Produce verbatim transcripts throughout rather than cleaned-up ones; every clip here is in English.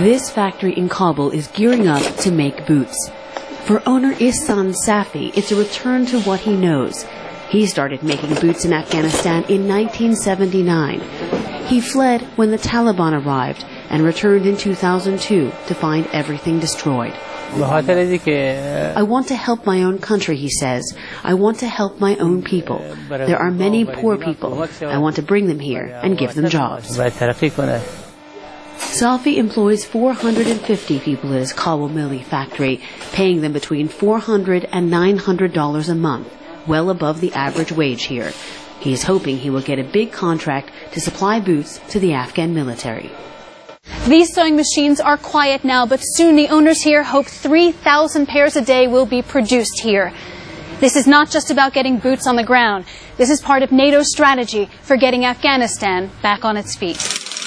This factory in Kabul is gearing up to make boots. For owner Ihsan Safi, it's a return to what he knows. He started making boots in Afghanistan in nineteen seventy-nine. He fled when the Taliban arrived and returned in two thousand two to find everything destroyed. I want to help my own country, he says. I want to help my own people. There are many poor people. I want to bring them here and give them jobs. Safi employs four hundred fifty people at his Kabul Milli factory, paying them between four hundred and nine hundred dollars a month, well above the average wage here. He is hoping he will get a big contract to supply boots to the Afghan military. These sewing machines are quiet now, but soon the owners here hope three thousand pairs a day will be produced here. This is not just about getting boots on the ground. This is part of NATO's strategy for getting Afghanistan back on its feet.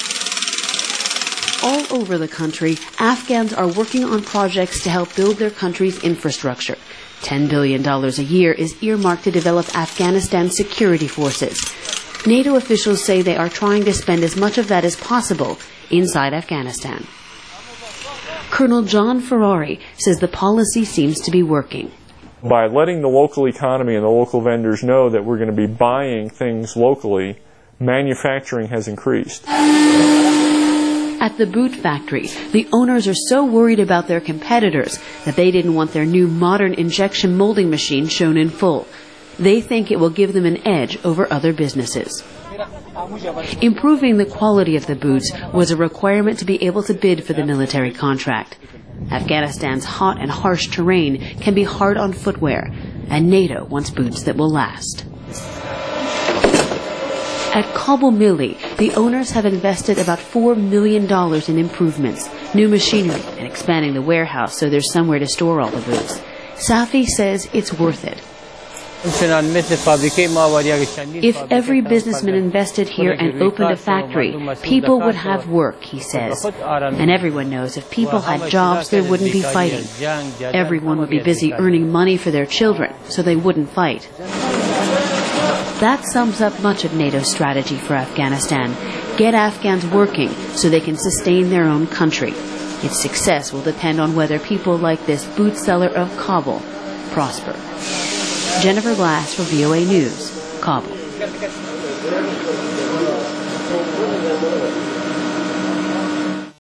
All over the country, Afghans are working on projects to help build their country's infrastructure. ten billion dollars a year is earmarked to develop Afghanistan's security forces. NATO officials say they are trying to spend as much of that as possible inside Afghanistan. Colonel John Ferrari says the policy seems to be working. By letting the local economy and the local vendors know that we're going to be buying things locally, manufacturing has increased. At the boot factory, the owners are so worried about their competitors that they didn't want their new modern injection molding machine shown in full. They think it will give them an edge over other businesses. Improving the quality of the boots was a requirement to be able to bid for the military contract. Afghanistan's hot and harsh terrain can be hard on footwear, and NATO wants boots that will last. At Kabul Milli, the owners have invested about four million dollars in improvements, new machinery, and expanding the warehouse so there's somewhere to store all the boots. Safi says it's worth it. If every businessman invested here and opened a factory, people would have work, he says. And everyone knows if people had jobs, there wouldn't be fighting. Everyone would be busy earning money for their children, so they wouldn't fight. That sums up much of NATO's strategy for Afghanistan. Get Afghans working so they can sustain their own country. Its success will depend on whether people like this boot seller of Kabul prosper. Jennifer Glass for V O A News, Kabul.